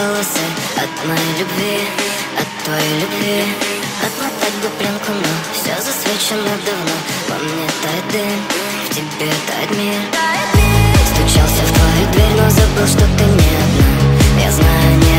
волосы от моей любви, от твоей любви. Отмотать бы пленку, но все засвечено давно. Во мне тает дым, в тебе тает мир. Стучался в твою дверь, но забыл, что ты не одна. Я знаю, не